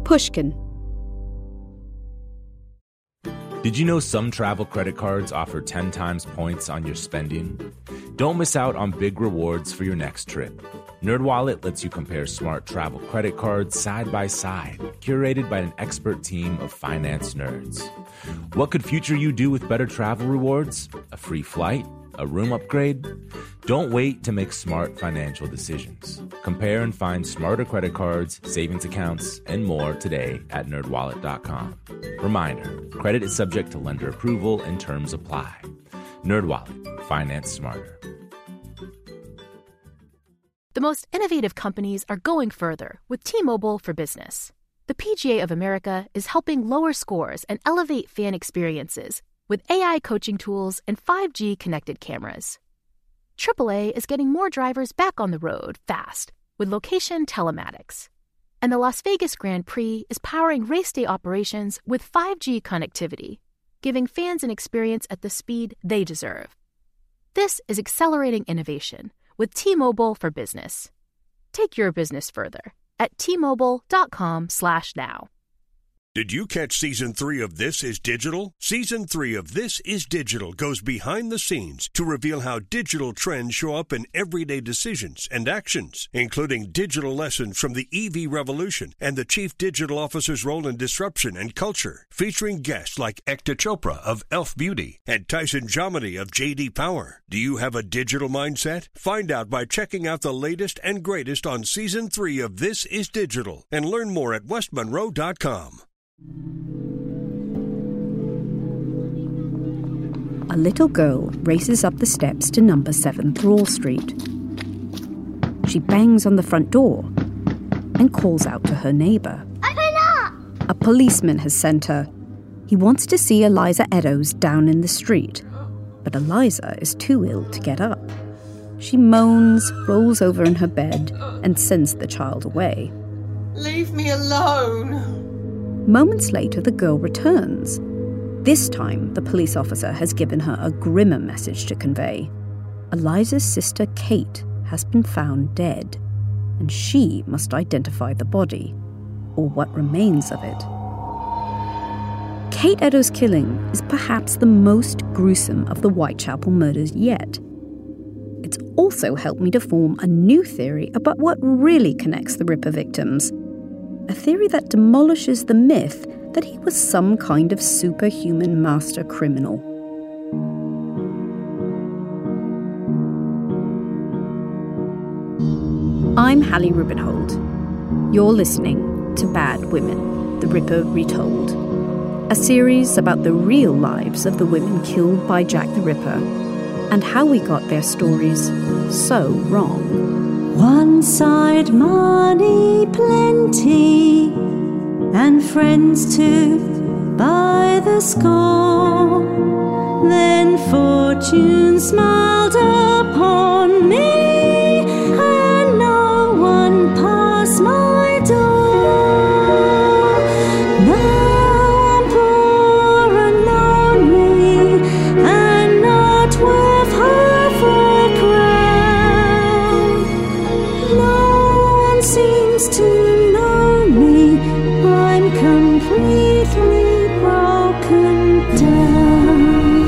Pushkin. Did you know some travel credit cards offer 10 times points on your spending? Don't miss out on big rewards for your next trip. NerdWallet lets you compare smart travel credit cards side by side, curated by an expert team of finance nerds. What could future you do with better travel rewards? A free flight? A room upgrade? Don't wait to make smart financial decisions. Compare and find smarter credit cards, savings accounts, and more today at nerdwallet.com. Reminder, credit is subject to lender approval and terms apply. NerdWallet, finance smarter. The most innovative companies are going further with T-Mobile for Business. The PGA of America is helping lower scores and elevate fan experiences with AI coaching tools and 5G connected cameras. AAA is getting more drivers back on the road fast with location telematics. And the Las Vegas Grand Prix is powering race day operations with 5G connectivity, giving fans an experience at the speed they deserve. This is accelerating innovation with T-Mobile for Business. Take your business further at T-Mobile.com/now. Did you catch Season 3 of This Is Digital? Season 3 of This Is Digital goes behind the scenes to reveal how digital trends show up in everyday decisions and actions, including digital lessons from the EV revolution and the Chief Digital Officer's role in disruption and culture, featuring guests like Ekta Chopra of Elf Beauty and Tyson Jominy of JD Power. Do you have a digital mindset? Find out by checking out the latest and greatest on Season 3 of This Is Digital and learn more at westmonroe.com. A little girl races up the steps to number 7 Thrall Street. She bangs on the front door and calls out to her neighbour. Open up! A policeman has sent her. He wants to see Eliza Eddowes down in the street, but Eliza is too ill to get up. She moans, rolls over in her bed, and sends the child away. Leave me alone! Moments later, the girl returns. This time, the police officer has given her a grimmer message to convey. Eliza's sister, Kate, has been found dead, and she must identify the body, or what remains of it. Kate Eddowes' killing is perhaps the most gruesome of the Whitechapel murders yet. It's also helped me to form a new theory about what really connects the Ripper victims. A theory that demolishes the myth that he was some kind of superhuman master criminal. I'm Hallie Rubenhold. You're listening to Bad Women, The Ripper Retold, a series about the real lives of the women killed by Jack the Ripper and how we got their stories so wrong. One side money plenty, and friends too by the score. Then fortune smiled upon me, and no one passed my door. Now I'm poor and lonely, and not worth half a crown. No one seems to know me, I'm completely broken down.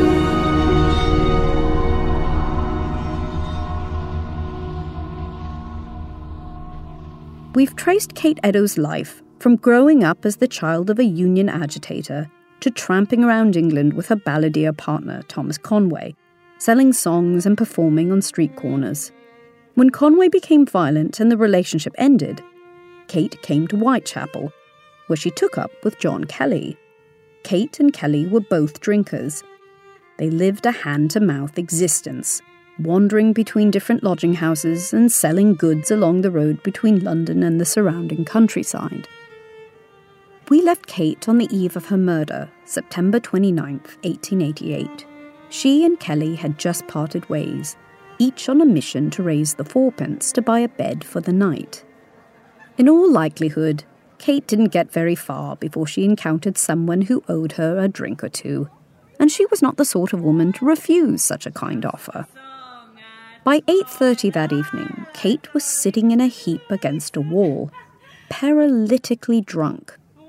We've traced Kate Eddowes' life from growing up as the child of a union agitator to tramping around England with her balladeer partner, Thomas Conway, selling songs and performing on street corners. When Conway became violent and the relationship ended, Kate came to Whitechapel, where she took up with John Kelly. Kate and Kelly were both drinkers. They lived a hand-to-mouth existence, wandering between different lodging houses and selling goods along the road between London and the surrounding countryside. We left Kate on the eve of her murder, September 29th, 1888. She and Kelly had just parted ways, each on a mission to raise the fourpence to buy a bed for the night. In all likelihood, Kate didn't get very far before she encountered someone who owed her a drink or two, and she was not the sort of woman to refuse such a kind offer. By 8:30 that evening, Kate was sitting in a heap against a wall, paralytically drunk,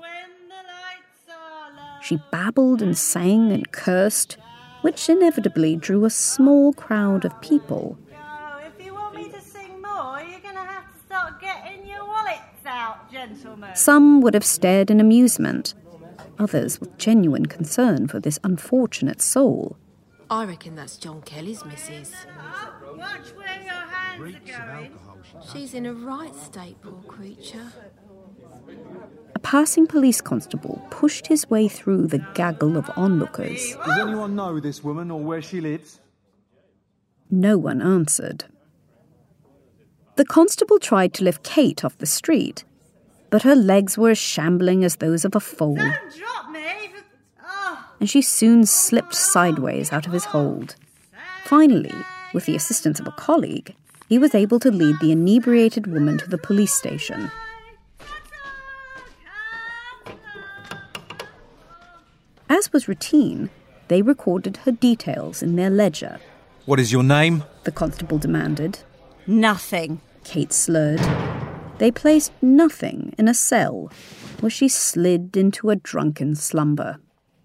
She babbled and sang and cursed, which inevitably drew a small crowd of people. Oh, if you want me to sing more, you're going to have to start getting your wallets out, gentlemen. Some would have stared in amusement, others with genuine concern for this unfortunate soul. I reckon that's John Kelly's missus. Oh, watch where your hands are going. She's in a right state, poor creature. A passing police constable pushed his way through the gaggle of onlookers. Does anyone know this woman or where she lives? No one answered. The constable tried to lift Kate off the street, but her legs were as shambling as those of a foal, Don't drop me. and she soon slipped sideways out of his hold. Finally, with the assistance of a colleague, he was able to lead the inebriated woman to the police station. As was routine, they recorded her details in their ledger. What is your name? The constable demanded. Nothing. Kate slurred. They placed nothing in a cell, where she slid into a drunken slumber.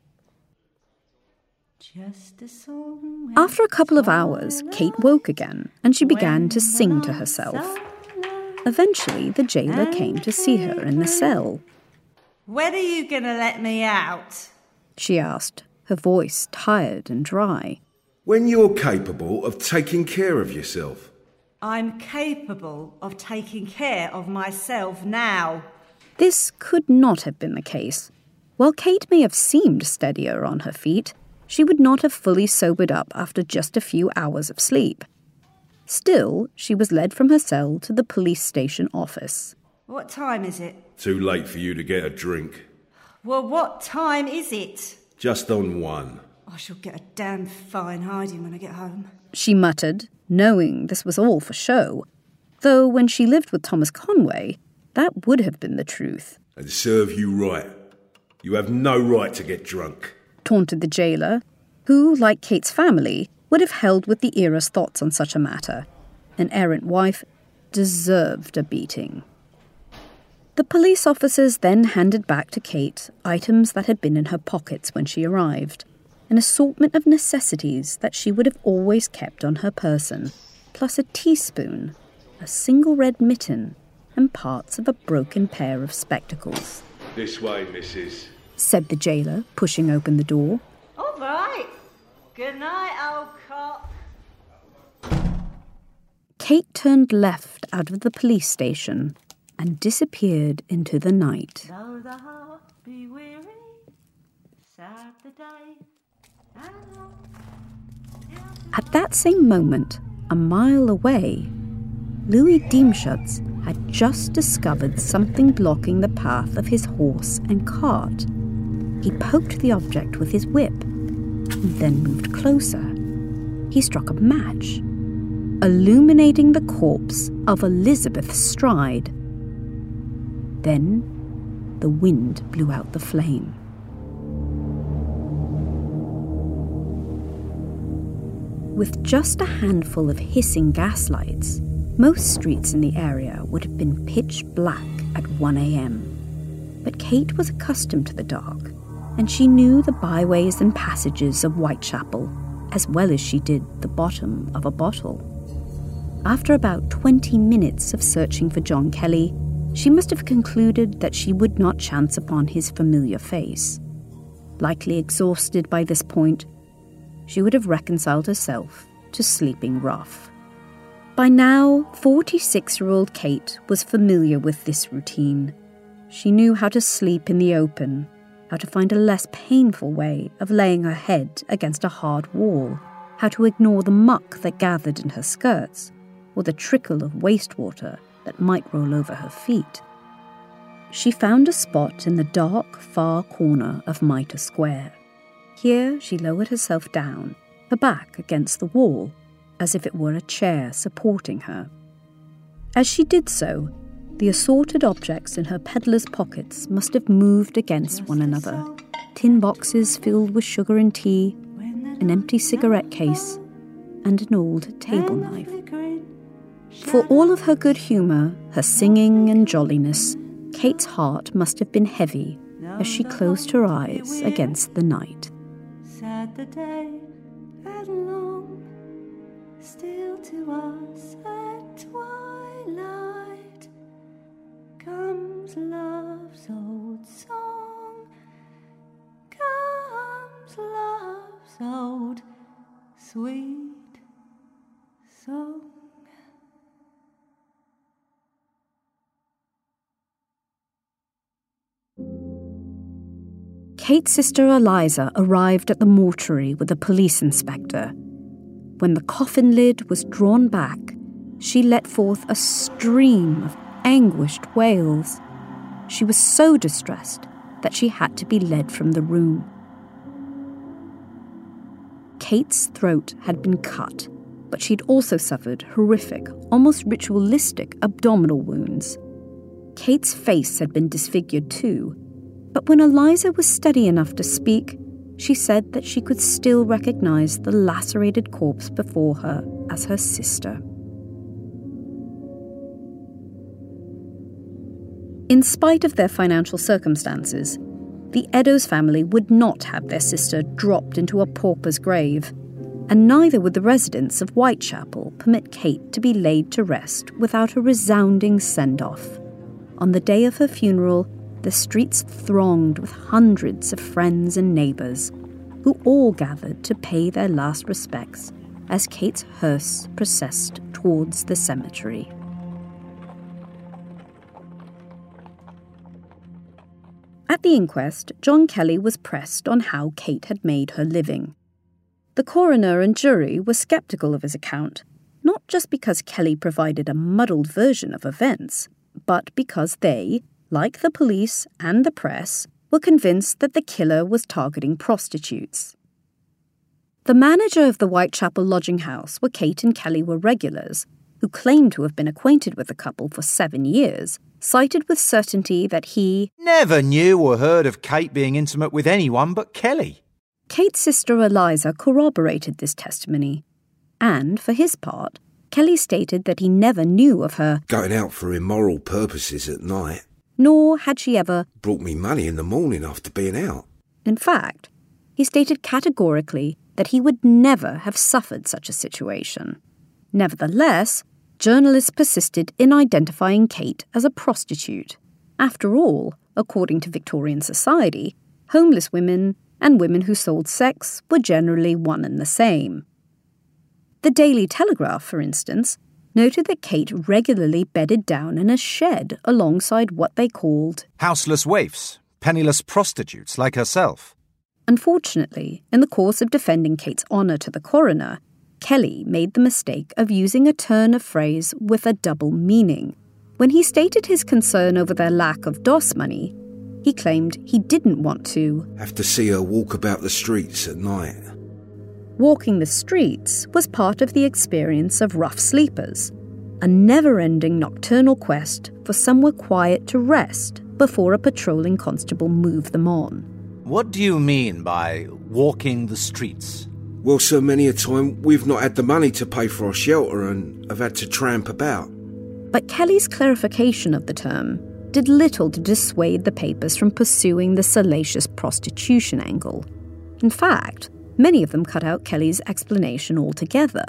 After a couple of hours, Kate woke again, and she began to sing to herself. Eventually, the jailer came to see her in the cell. When are you going to let me out? She asked, her voice tired and dry. When you're capable of taking care of yourself. I'm capable of taking care of myself now. This could not have been the case. While Kate may have seemed steadier on her feet, she would not have fully sobered up after just a few hours of sleep. Still, she was led from her cell to the police station office. What time is it? Too late for you to get a drink. Well, what time is it? Just on one. I shall get a damn fine hiding when I get home. She muttered, knowing this was all for show, though when she lived with Thomas Conway, that would have been the truth. And serve you right. You have no right to get drunk. Taunted the jailer, who, like Kate's family, would have held with the era's thoughts on such a matter. An errant wife deserved a beating. The police officers then handed back to Kate items that had been in her pockets when she arrived, an assortment of necessities that she would have always kept on her person, plus a teaspoon, a single red mitten, and parts of a broken pair of spectacles. This way, missus, said the jailer, pushing open the door. All right. Good night, old cop. Kate turned left out of the police station and disappeared into the night. Though the heart be weary, sad the day, and long. At that same moment, a mile away, Louis Diemschutz had just discovered something blocking the path of his horse and cart. He poked the object with his whip, and then moved closer. He struck a match, illuminating the corpse of Elizabeth Stride. Then, the wind blew out the flame. With just a handful of hissing gaslights, most streets in the area would have been pitch black at 1 a.m. But Kate was accustomed to the dark, and she knew the byways and passages of Whitechapel as well as she did the bottom of a bottle. After about 20 minutes of searching for John Kelly, she must have concluded that she would not chance upon his familiar face. Likely exhausted by this point, she would have reconciled herself to sleeping rough. By now, 46-year-old Kate was familiar with this routine. She knew how to sleep in the open, how to find a less painful way of laying her head against a hard wall, how to ignore the muck that gathered in her skirts, or the trickle of wastewater that might roll over her feet. She found a spot in the dark, far corner of Mitre Square. Here she lowered herself down, her back against the wall, as if it were a chair supporting her. As she did so, the assorted objects in her peddler's pockets must have moved against one another. Tin boxes filled with sugar and tea, an empty cigarette case, and an old table knife. For all of her good humour, her singing and jolliness, Kate's heart must have been heavy, as she closed her eyes against the night. Sad the day and long, still to us at twilight comes love's old song, comes love's old sweet song. Kate's sister Eliza arrived at the mortuary with a police inspector. When the coffin lid was drawn back, she let forth a stream of anguished wails. She was so distressed that she had to be led from the room. Kate's throat had been cut, but she'd also suffered horrific, almost ritualistic abdominal wounds. Kate's face had been disfigured too, but when Eliza was steady enough to speak, she said that she could still recognize the lacerated corpse before her as her sister. In spite of their financial circumstances, the Eddowes family would not have their sister dropped into a pauper's grave, and neither would the residents of Whitechapel permit Kate to be laid to rest without a resounding send-off. On the day of her funeral, the streets thronged with hundreds of friends and neighbours, who all gathered to pay their last respects as Kate's hearse processed towards the cemetery. At the inquest, John Kelly was pressed on how Kate had made her living. The coroner and jury were sceptical of his account, not just because Kelly provided a muddled version of events, but because they, like the police and the press, were convinced that the killer was targeting prostitutes. The manager of the Whitechapel lodging house where Kate and Kelly were regulars, who claimed to have been acquainted with the couple for 7 years, cited with certainty that he never knew or heard of Kate being intimate with anyone but Kelly. Kate's sister Eliza corroborated this testimony, and, for his part, Kelly stated that he never knew of her going out for immoral purposes at night. Nor had she ever brought me money in the morning after being out. In fact, he stated categorically that he would never have suffered such a situation. Nevertheless, journalists persisted in identifying Kate as a prostitute. After all, according to Victorian society, homeless women and women who sold sex were generally one and the same. The Daily Telegraph, for instance, noted that Kate regularly bedded down in a shed alongside what they called houseless waifs, penniless prostitutes like herself. Unfortunately, in the course of defending Kate's honour to the coroner, Kelly made the mistake of using a turn of phrase with a double meaning. When he stated his concern over their lack of DOS money, he claimed he didn't want to have to see her walk about the streets at night. Walking the streets was part of the experience of rough sleepers, a never-ending nocturnal quest for somewhere quiet to rest before a patrolling constable moved them on. What do you mean by walking the streets? Well, so many a time we've not had the money to pay for our shelter and have had to tramp about. But Kelly's clarification of the term did little to dissuade the papers from pursuing the salacious prostitution angle. In fact, many of them cut out Kelly's explanation altogether.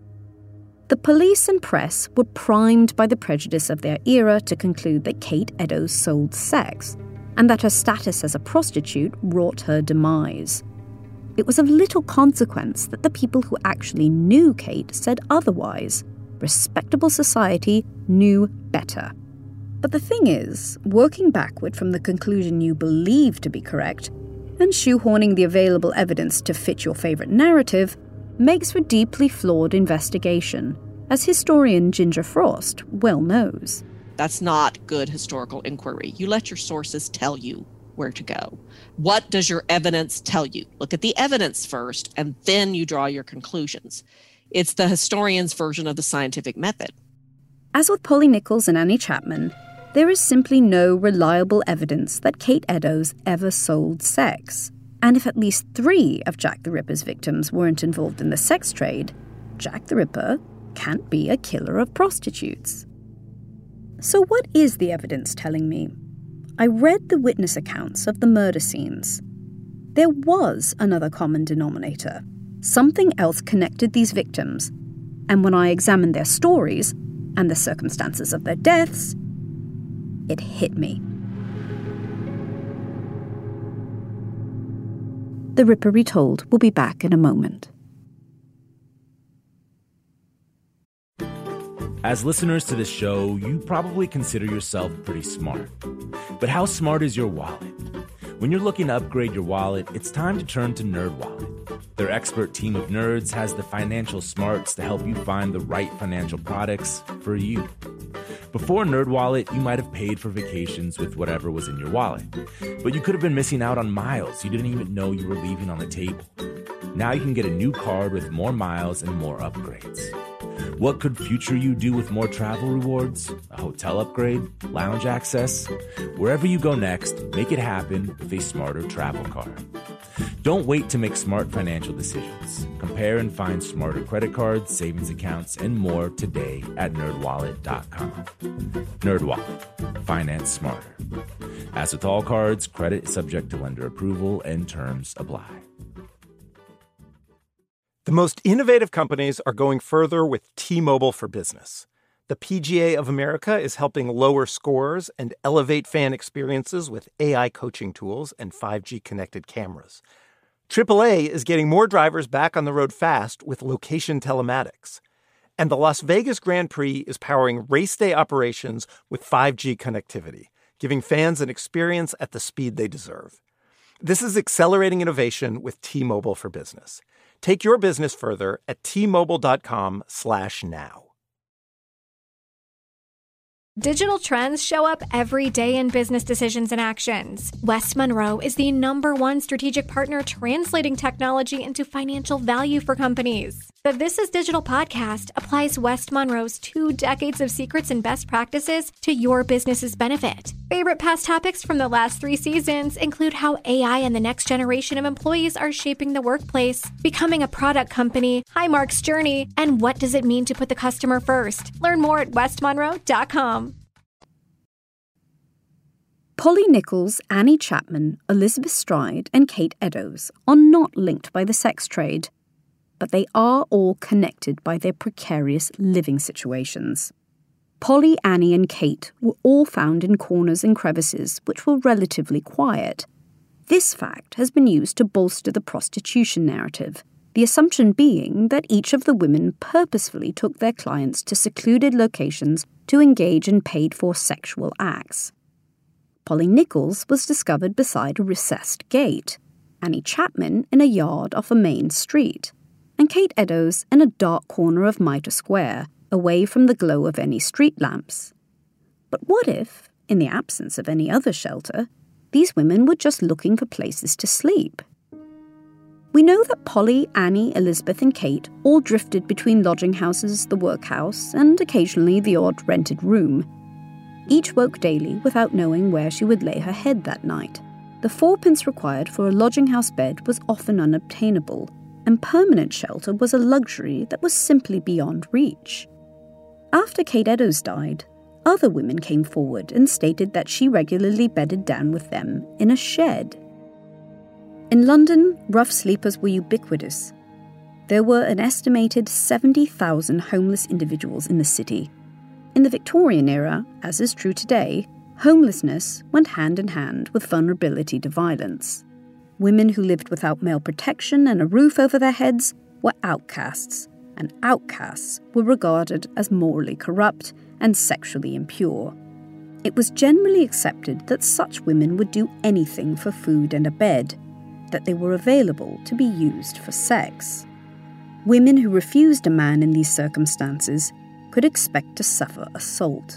The police and press were primed by the prejudice of their era to conclude that Kate Eddowes sold sex, and that her status as a prostitute wrought her demise. It was of little consequence that the people who actually knew Kate said otherwise. Respectable society knew better. But the thing is, working backward from the conclusion you believe to be correct, and shoehorning the available evidence to fit your favourite narrative, makes for deeply flawed investigation, as historian Ginger Frost well knows. That's not good historical inquiry. You let your sources tell you where to go. What does your evidence tell you? Look at the evidence first, and then you draw your conclusions. It's the historian's version of the scientific method. As with Polly Nichols and Annie Chapman, there is simply no reliable evidence that Kate Eddowes ever sold sex. And if at least 3 of Jack the Ripper's victims weren't involved in the sex trade, Jack the Ripper can't be a killer of prostitutes. So what is the evidence telling me? I read the witness accounts of the murder scenes. There was another common denominator. Something else connected these victims, and when I examined their stories and the circumstances of their deaths, it hit me. The Ripper Retold will be back in a moment. As listeners to this show, you probably consider yourself pretty smart. But how smart is your wallet? When you're looking to upgrade your wallet, it's time to turn to NerdWallet. Their expert team of nerds has the financial smarts to help you find the right financial products for you. Before NerdWallet, you might have paid for vacations with whatever was in your wallet. But you could have been missing out on miles you didn't even know you were leaving on the table. Now you can get a new card with more miles and more upgrades. What could future you do with more travel rewards? A hotel upgrade? Lounge access? Wherever you go next, make it happen with a smarter travel card. Don't wait to make smart financial decisions. Compare and find smarter credit cards, savings accounts, and more today at NerdWallet.com. NerdWallet. Finance smarter. As with all cards, credit is subject to lender approval and terms apply. The most innovative companies are going further with T-Mobile for Business. The PGA of America is helping lower scores and elevate fan experiences with AI coaching tools and 5G connected cameras. AAA is getting more drivers back on the road fast with location telematics. And the Las Vegas Grand Prix is powering race day operations with 5G connectivity, giving fans an experience at the speed they deserve. This is accelerating innovation with T-Mobile for Business. Take your business further at T-Mobile.com/now. Digital trends show up every day in business decisions and actions. West Monroe is the #1 strategic partner translating technology into financial value for companies. The This is Digital podcast applies West Monroe's 2 decades of secrets and best practices to your business's benefit. Favorite past topics from the last 3 seasons include how AI and the next generation of employees are shaping the workplace, becoming a product company, Highmark's journey, and what does it mean to put the customer first. Learn more at westmonroe.com. Polly Nichols, Annie Chapman, Elizabeth Stride, and Kate Eddowes are not linked by the sex trade, but they are all connected by their precarious living situations. Polly, Annie, and Kate were all found in corners and crevices which were relatively quiet. This fact has been used to bolster the prostitution narrative, the assumption being that each of the women purposefully took their clients to secluded locations to engage in paid-for sexual acts. Polly Nichols was discovered beside a recessed gate, Annie Chapman in a yard off a main street, and Kate Eddowes in a dark corner of Mitre Square, away from the glow of any street lamps. But what if, in the absence of any other shelter, these women were just looking for places to sleep? We know that Polly, Annie, Elizabeth, and Kate all drifted between lodging houses, the workhouse, and occasionally the odd rented room. Each woke daily without knowing where she would lay her head that night. The 4pence required for a lodging house bed was often unobtainable, and permanent shelter was a luxury that was simply beyond reach. After Kate Eddowes died, other women came forward and stated that she regularly bedded down with them in a shed. In London, rough sleepers were ubiquitous. There were an estimated 70,000 homeless individuals in the city. In the Victorian era, as is true today, homelessness went hand in hand with vulnerability to violence. Women who lived without male protection and a roof over their heads were outcasts, and outcasts were regarded as morally corrupt and sexually impure. It was generally accepted that such women would do anything for food and a bed, that they were available to be used for sex. Women who refused a man in these circumstances could expect to suffer assault.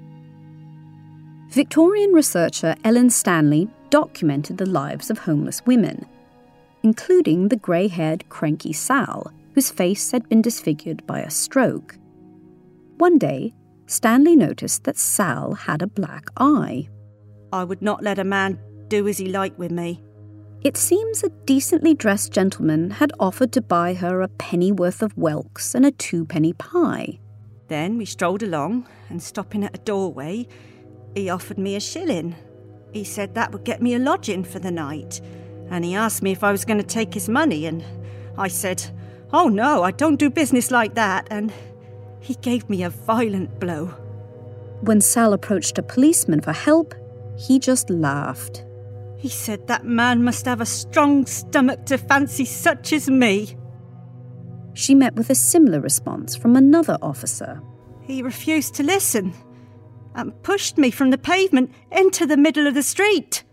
Victorian researcher Ellen Stanley documented the lives of homeless women, including the grey-haired cranky Sal, whose face had been disfigured by a stroke. One day, Stanley noticed that Sal had a black eye. I would not let a man do as he liked with me. It seems a decently dressed gentleman had offered to buy her a pennyworth of whelks and a 2-penny pie. Then we strolled along, and stopping at a doorway, he offered me a shilling. He said that would get me a lodging for the night, and he asked me if I was going to take his money, and I said, "Oh no, I don't do business like that," and he gave me a violent blow. When Sal approached a policeman for help, he just laughed. He said that man must have a strong stomach to fancy such as me. She met with a similar response from another officer. He refused to listen and pushed me from the pavement into the middle of the street.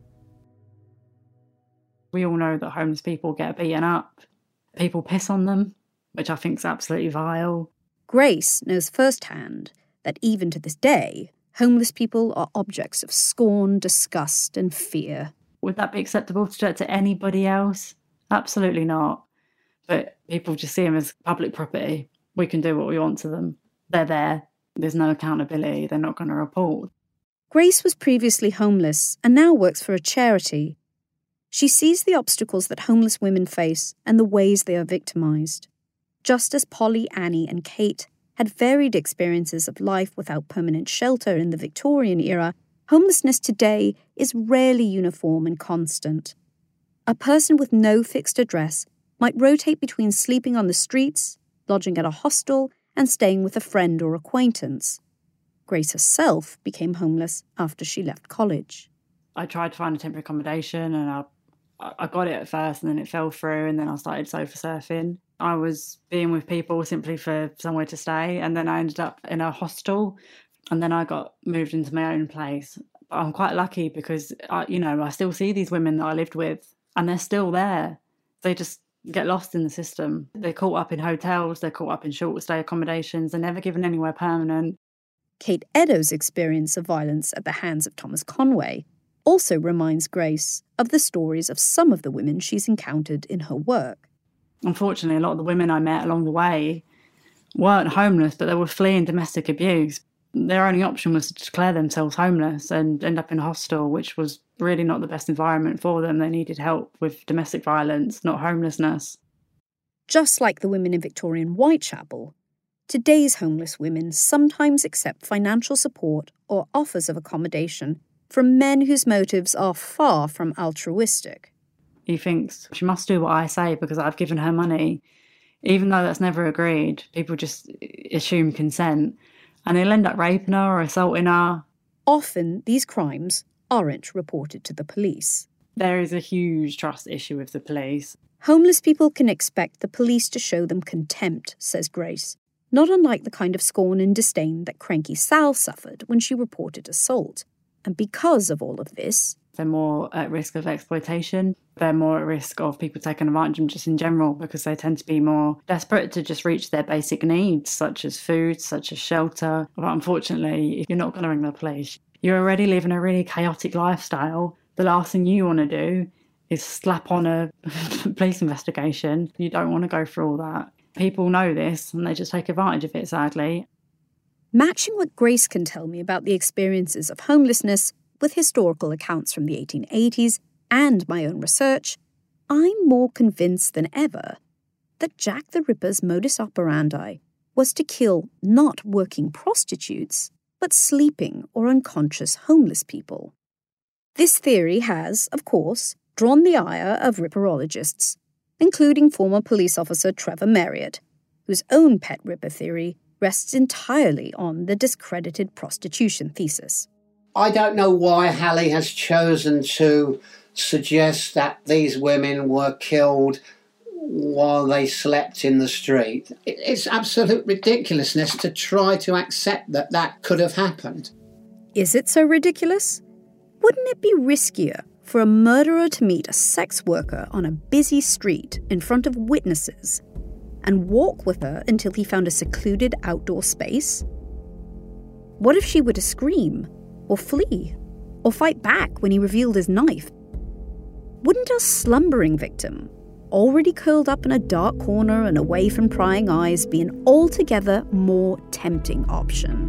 We all know that homeless people get beaten up. People piss on them, which I think is absolutely vile. Grace knows firsthand that even to this day, homeless people are objects of scorn, disgust, and fear. Would that be acceptable to do it to anybody else? Absolutely not. But people just see them as public property. We can do what we want to them. They're there. There's no accountability. They're not going to report. Grace was previously homeless and now works for a charity. She sees the obstacles that homeless women face and the ways they are victimised. Just as Polly, Annie, and Kate had varied experiences of life without permanent shelter in the Victorian era, homelessness today is rarely uniform and constant. A person with no fixed address might rotate between sleeping on the streets, lodging at a hostel, and staying with a friend or acquaintance. Grace herself became homeless after she left college. I tried to find a temporary accommodation and I got it at first and then it fell through and then I started sofa surfing. I was being with people simply for somewhere to stay and then I ended up in a hostel and then I got moved into my own place. But I'm quite lucky because, I still see these women that I lived with and they're still there. They just get lost in the system. They're caught up in hotels, they're caught up in short stay accommodations, they're never given anywhere permanent. Kate Eddowes' experience of violence at the hands of Thomas Conway also reminds Grace of the stories of some of the women she's encountered in her work. Unfortunately, a lot of the women I met along the way weren't homeless, but they were fleeing domestic abuse. Their only option was to declare themselves homeless and end up in a hostel, which was really not the best environment for them. They needed help with domestic violence, not homelessness. Just like the women in Victorian Whitechapel, today's homeless women sometimes accept financial support or offers of accommodation from men whose motives are far from altruistic. He thinks, she must do what I say because I've given her money. Even though that's never agreed, people just assume consent. And they'll end up raping her or assaulting her. Often, these crimes aren't reported to the police. There is a huge trust issue with the police. Homeless people can expect the police to show them contempt, says Grace, not unlike the kind of scorn and disdain that Cranky Sal suffered when she reported assault. And because of all of this, they're more at risk of exploitation. They're more at risk of people taking advantage of them just in general because they tend to be more desperate to just reach their basic needs, such as food, such as shelter. But unfortunately, if you're not going to ring the police, you're already living a really chaotic lifestyle. The last thing you want to do is slap on a police investigation. You don't want to go through all that. People know this and they just take advantage of it, sadly. Matching what Grace can tell me about the experiences of homelessness with historical accounts from the 1880s and my own research, I'm more convinced than ever that Jack the Ripper's modus operandi was to kill not working prostitutes, but sleeping or unconscious homeless people. This theory has, of course, drawn the ire of ripperologists, including former police officer Trevor Marriott, whose own pet Ripper theory rests entirely on the discredited prostitution thesis. I don't know why Hallie has chosen to suggest that these women were killed while they slept in the street. It's absolute ridiculousness to try to accept that that could have happened. Is it so ridiculous? Wouldn't it be riskier for a murderer to meet a sex worker on a busy street in front of witnesses and walk with her until he found a secluded outdoor space? What if she were to scream, or flee, or fight back when he revealed his knife? Wouldn't a slumbering victim, already curled up in a dark corner and away from prying eyes, be an altogether more tempting option?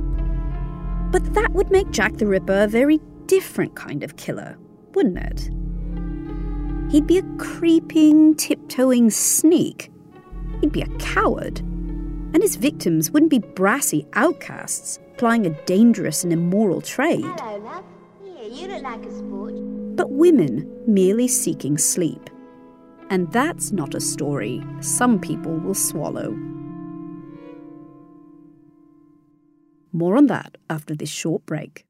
But that would make Jack the Ripper a very different kind of killer, wouldn't it? He'd be a creeping, tiptoeing sneak. He'd be a coward. And his victims wouldn't be brassy outcasts plying a dangerous and immoral trade. Hello, love. you look like a sport. But women merely seeking sleep. And that's not a story some people will swallow. More on that after this short break.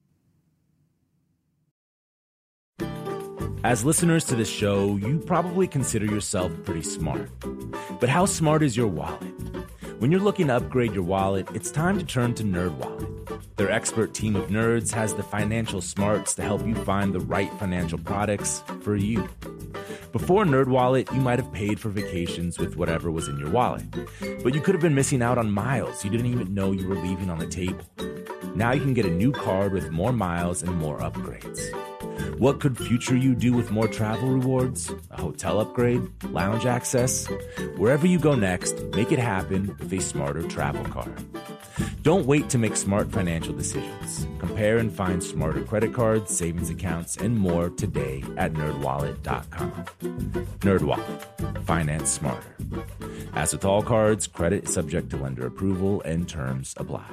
As listeners to this show, you probably consider yourself pretty smart. But how smart is your wallet? When you're looking to upgrade your wallet, it's time to turn to NerdWallet. Their expert team of nerds has the financial smarts to help you find the right financial products for you. Before NerdWallet, you might have paid for vacations with whatever was in your wallet. But you could have been missing out on miles you didn't even know you were leaving on the table. Now you can get a new card with more miles and more upgrades. What could future you do with more travel rewards? A hotel upgrade? Lounge access? Wherever you go next, make it happen with a smarter travel card. Don't wait to make smart financial decisions. Compare and find smarter credit cards, savings accounts, and more today at NerdWallet.com. NerdWallet. Finance smarter. As with all cards, credit is subject to lender approval and terms apply.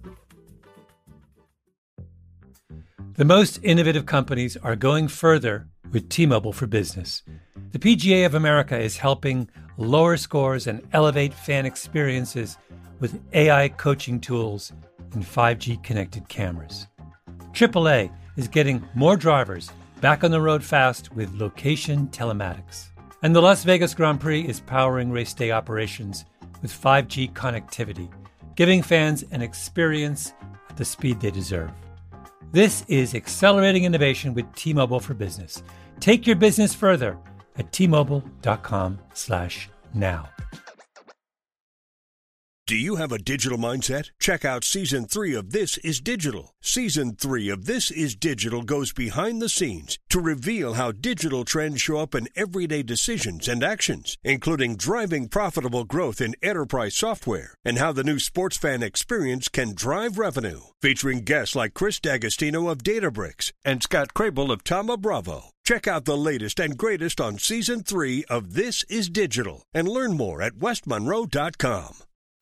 The most innovative companies are going further with T-Mobile for Business. The PGA of America is helping lower scores and elevate fan experiences with AI coaching tools and 5G connected cameras. AAA is getting more drivers back on the road fast with location telematics. And the Las Vegas Grand Prix is powering race day operations with 5G connectivity, giving fans an experience at the speed they deserve. This is accelerating innovation with T-Mobile for Business. Take your business further at T-Mobile.com/now. Do you have a digital mindset? Check out Season 3 of This Is Digital. Season 3 of This Is Digital goes behind the scenes to reveal how digital trends show up in everyday decisions and actions, including driving profitable growth in enterprise software and how the new sports fan experience can drive revenue. Featuring guests like Chris D'Agostino of Databricks and Scott Crable of Thoma Bravo. Check out the latest and greatest on Season 3 of This Is Digital and learn more at westmonroe.com.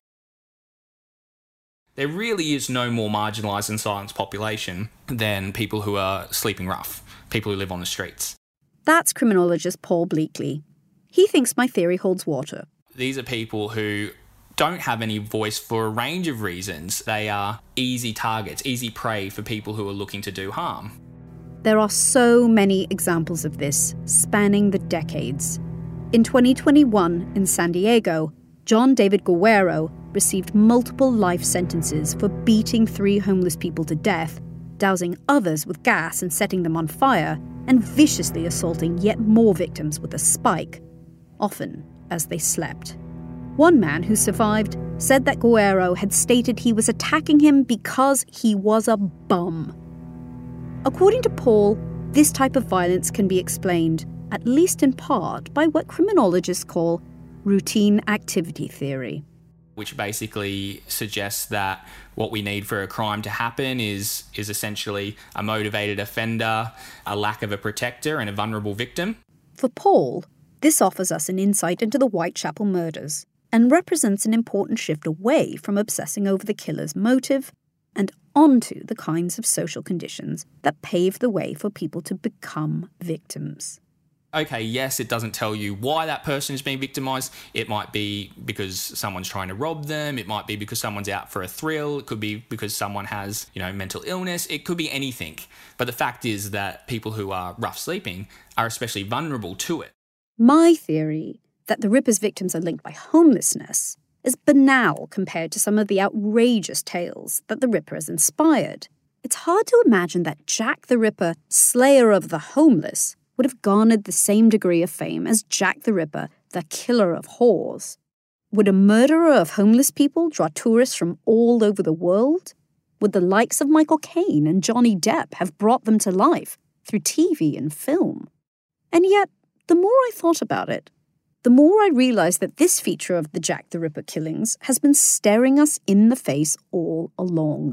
There really is no more marginalised and silenced population than people who are sleeping rough, people who live on the streets. That's criminologist Paul Bleakley. He thinks my theory holds water. These are people who don't have any voice for a range of reasons. They are easy targets, easy prey for people who are looking to do harm. There are so many examples of this, spanning the decades. In 2021, in San Diego, John David Guerrero received multiple life sentences for beating 3 homeless people to death, dousing others with gas and setting them on fire, and viciously assaulting yet more victims with a spike, often as they slept. One man who survived said that Guerrero had stated he was attacking him because he was a bum. According to Paul, this type of violence can be explained, at least in part, by what criminologists call routine activity theory, which basically suggests that what we need for a crime to happen is essentially a motivated offender, a lack of a protector, and a vulnerable victim. For Paul, this offers us an insight into the Whitechapel murders and represents an important shift away from obsessing over the killer's motive and onto the kinds of social conditions that pave the way for people to become victims. Okay, yes, it doesn't tell you why that person is being victimised. It might be because someone's trying to rob them. It might be because someone's out for a thrill. It could be because someone has, mental illness. It could be anything. But the fact is that people who are rough sleeping are especially vulnerable to it. My theory that the Ripper's victims are linked by homelessness is banal compared to some of the outrageous tales that the Ripper has inspired. It's hard to imagine that Jack the Ripper, slayer of the homeless, would have garnered the same degree of fame as Jack the Ripper, the killer of whores. Would a murderer of homeless people draw tourists from all over the world? Would the likes of Michael Caine and Johnny Depp have brought them to life through TV and film? And yet, the more I thought about it, the more I realized that this feature of the Jack the Ripper killings has been staring us in the face all along.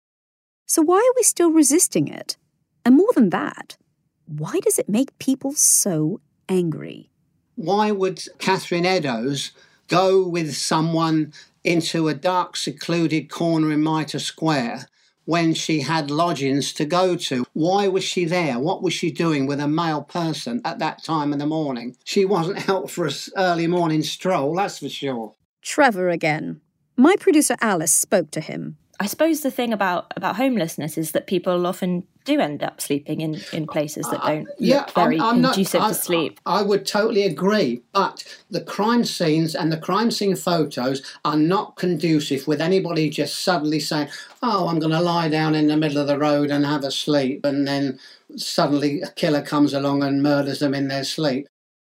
So why are we still resisting it? And more than that, why does it make people so angry? Why would Catherine Eddowes go with someone into a dark, secluded corner in Mitre Square when she had lodgings to go to? Why was she there? What was she doing with a male person at that time in the morning? She wasn't out for an early morning stroll, that's for sure. Trevor again. My producer Alice spoke to him. I suppose the thing about homelessness is that people often do end up sleeping in places that don't look very conducive to sleep. I would totally agree, but the crime scenes and the crime scene photos are not conducive with anybody just suddenly saying, oh, I'm going to lie down in the middle of the road and have a sleep, and then suddenly a killer comes along and murders them in their sleep.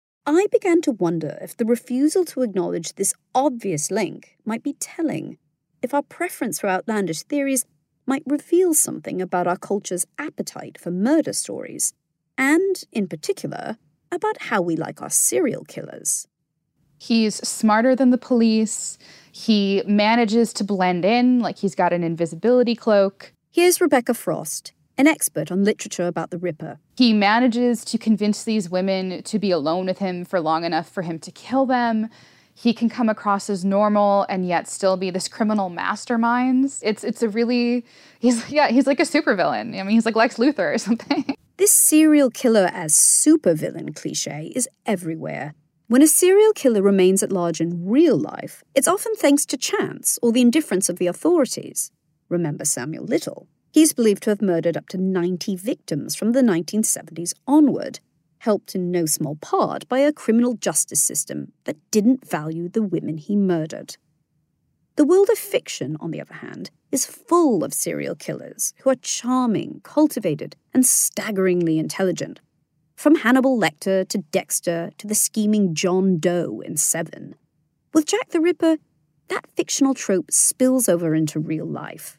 I began to wonder if the refusal to acknowledge this obvious link might be telling, if our preference for outlandish theories might reveal something about our culture's appetite for murder stories, and, in particular, about how we like our serial killers. He's smarter than the police. He manages to blend in like he's got an invisibility cloak. Here's Rebecca Frost, an expert on literature about the Ripper. He manages to convince these women to be alone with him for long enough for him to kill them. He can come across as normal and yet still be this criminal mastermind. It's a really, he's like a supervillain. I mean, he's like Lex Luthor or something. This serial killer as supervillain cliche is everywhere. When a serial killer remains at large in real life, it's often thanks to chance or the indifference of the authorities. Remember Samuel Little. He's believed to have murdered up to 90 victims from the 1970s onward, helped in no small part by a criminal justice system that didn't value the women he murdered. The world of fiction, on the other hand, is full of serial killers who are charming, cultivated, and staggeringly intelligent. From Hannibal Lecter to Dexter to the scheming John Doe in Seven. With Jack the Ripper, that fictional trope spills over into real life.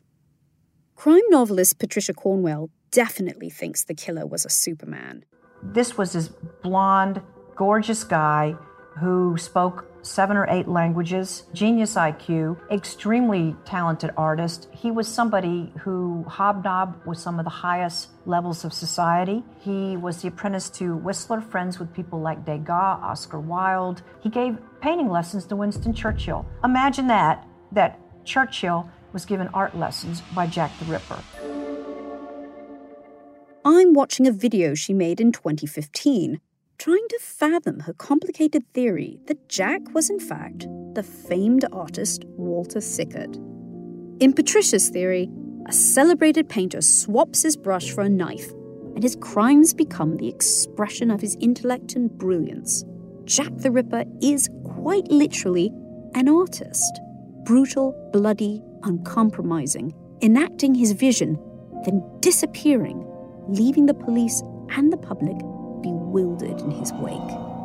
Crime novelist Patricia Cornwell definitely thinks the killer was a Superman. This was this blonde, gorgeous guy who spoke 7 or 8 languages, genius IQ, extremely talented artist. He was somebody who hobnobbed with some of the highest levels of society. He was the apprentice to Whistler, friends with people like Degas, Oscar Wilde. He gave painting lessons to Winston Churchill. Imagine that Churchill was given art lessons by Jack the Ripper. I'm watching a video she made in 2015, trying to fathom her complicated theory that Jack was in fact the famed artist Walter Sickert. In Patricia's theory, a celebrated painter swaps his brush for a knife, and his crimes become the expression of his intellect and brilliance. Jack the Ripper is quite literally an artist. Brutal, bloody, uncompromising, enacting his vision, then disappearing, leaving the police and the public bewildered in his wake.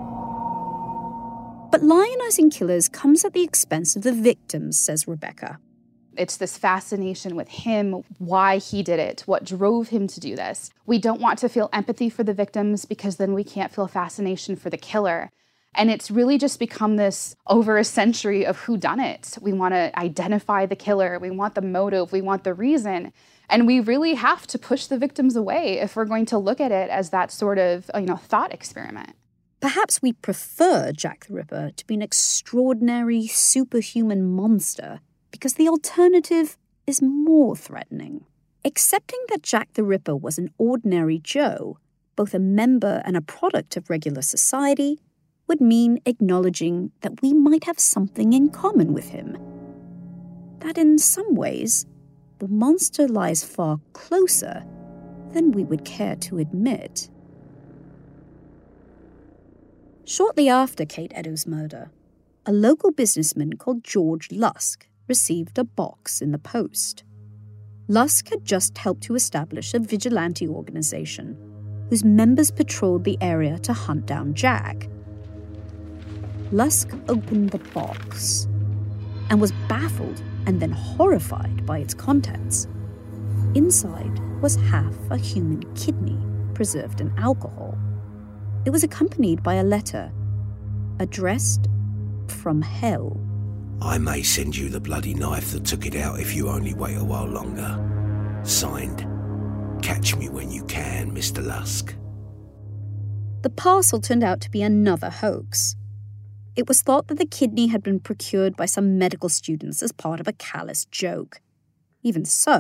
But lionizing killers comes at the expense of the victims, says Rebecca. It's this fascination with him, why he did it, what drove him to do this. We don't want to feel empathy for the victims because then we can't feel fascination for the killer. And it's really just become this over a century of whodunit. We want to identify the killer. We want the motive. We want the reason. And we really have to push the victims away if we're going to look at it as that sort of, thought experiment. Perhaps we prefer Jack the Ripper to be an extraordinary, superhuman monster because the alternative is more threatening. Accepting that Jack the Ripper was an ordinary Joe, both a member and a product of regular society, would mean acknowledging that we might have something in common with him. That in some ways, the monster lies far closer than we would care to admit. Shortly after Kate Eddowes' murder, a local businessman called George Lusk received a box in the post. Lusk had just helped to establish a vigilante organization whose members patrolled the area to hunt down Jack. Lusk opened the box and was baffled and then horrified by its contents. Inside was half a human kidney preserved in alcohol. It was accompanied by a letter addressed from hell. I may send you the bloody knife that took it out if you only wait a while longer. Signed, catch me when you can, Mr. Lusk. The parcel turned out to be another hoax. It was thought that the kidney had been procured by some medical students as part of a callous joke. Even so,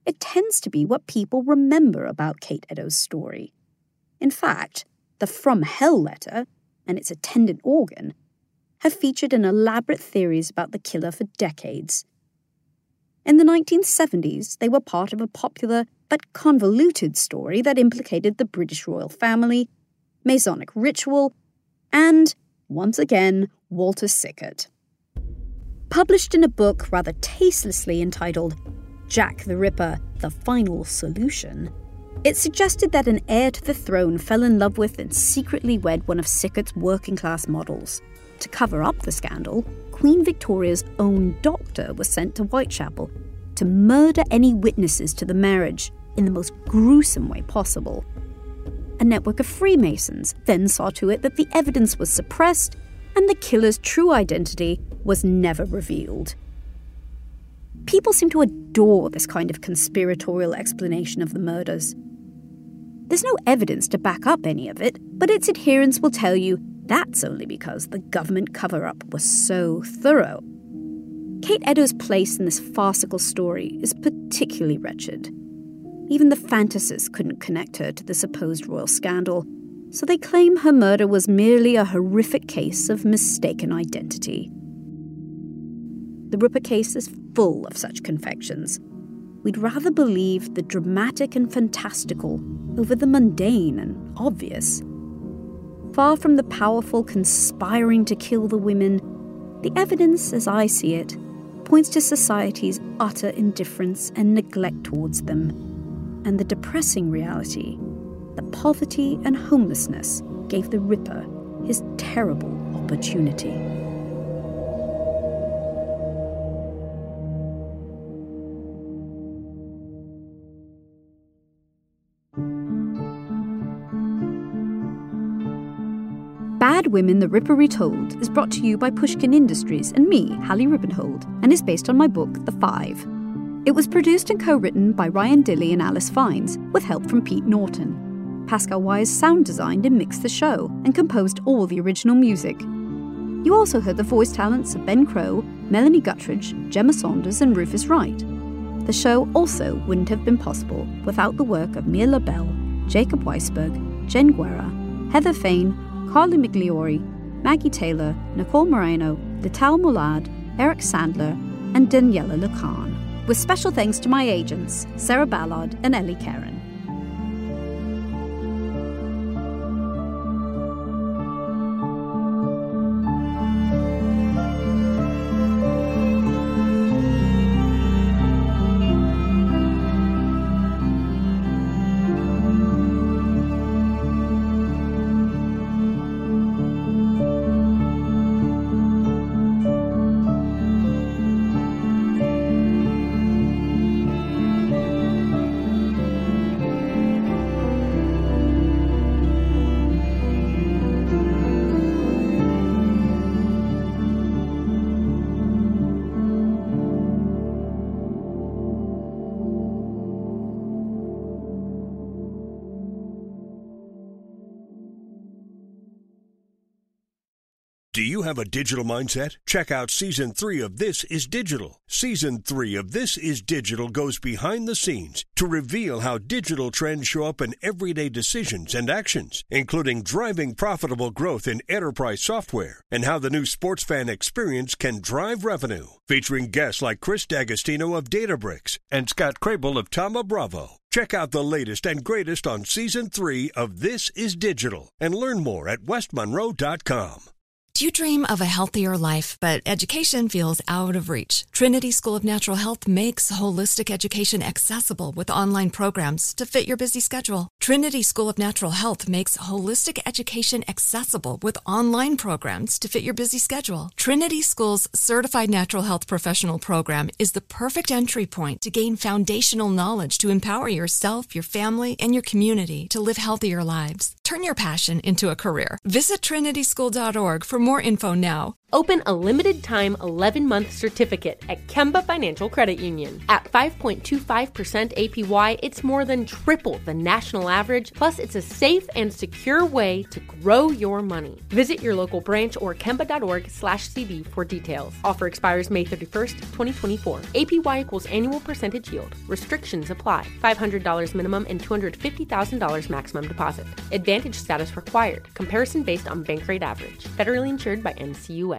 it tends to be what people remember about Kate Eddowes' story. In fact, the From Hell letter and its attendant organ have featured in elaborate theories about the killer for decades. In the 1970s, they were part of a popular but convoluted story that implicated the British royal family, Masonic ritual, and, once again, Walter Sickert. Published in a book rather tastelessly entitled Jack the Ripper, The Final Solution, it suggested that an heir to the throne fell in love with and secretly wed one of Sickert's working-class models. To cover up the scandal, Queen Victoria's own doctor was sent to Whitechapel to murder any witnesses to the marriage in the most gruesome way possible. A network of Freemasons then saw to it that the evidence was suppressed and the killer's true identity was never revealed. People seem to adore this kind of conspiratorial explanation of the murders. There's no evidence to back up any of it, but its adherents will tell you that's only because the government cover-up was so thorough. Kate Eddowes' place in this farcical story is particularly wretched. Even the fantasists couldn't connect her to the supposed royal scandal, so they claim her murder was merely a horrific case of mistaken identity. The Ripper case is full of such confections. We'd rather believe the dramatic and fantastical over the mundane and obvious. Far from the powerful conspiring to kill the women, the evidence, as I see it, points to society's utter indifference and neglect towards them, and the depressing reality that poverty and homelessness gave the Ripper his terrible opportunity. Bad Women, The Ripper Retold is brought to you by Pushkin Industries and me, Hallie Rippenhold, and is based on my book, The Five. It was produced and co-written by Ryan Dilley and Alice Fiennes, with help from Pete Norton. Pascal Wise sound designed and mixed the show, and composed all the original music. You also heard the voice talents of Ben Crow, Melanie Guttridge, Gemma Saunders and Rufus Wright. The show also wouldn't have been possible without the work of Mia LaBelle, Jacob Weisberg, Jen Guerra, Heather Fain, Carly Migliori, Maggie Taylor, Nicole Moreno, Vital Moulad, Eric Sandler, and Daniela Lacan, with special thanks to my agents, Sarah Ballard and Ellie Karen. Do you have a digital mindset? Check out Season 3 of This Is Digital. Season 3 of This Is Digital goes behind the scenes to reveal how digital trends show up in everyday decisions and actions, including driving profitable growth in enterprise software and how the new sports fan experience can drive revenue. Featuring guests like Chris D'Agostino of Databricks and Scott Crable of Thoma Bravo. Check out the latest and greatest on Season 3 of This Is Digital and learn more at westmonroe.com. Do you dream of a healthier life, but education feels out of reach? Trinity School of Natural Health makes holistic education accessible with online programs to fit your busy schedule. Trinity School of Natural Health makes holistic education accessible with online programs to fit your busy schedule. Trinity School's Certified Natural Health Professional Program is the perfect entry point to gain foundational knowledge to empower yourself, your family, and your community to live healthier lives. Turn your passion into a career. Visit trinityschool.org for more info now. Open a limited-time 11-month certificate at Kemba Financial Credit Union. At 5.25% APY, it's more than triple the national average, plus it's a safe and secure way to grow your money. Visit your local branch or kemba.org/cd for details. Offer expires May 31st, 2024. APY equals annual percentage yield. Restrictions apply. $500 minimum and $250,000 maximum deposit. Advantage status required. Comparison based on bank rate average. Federally insured by NCUA.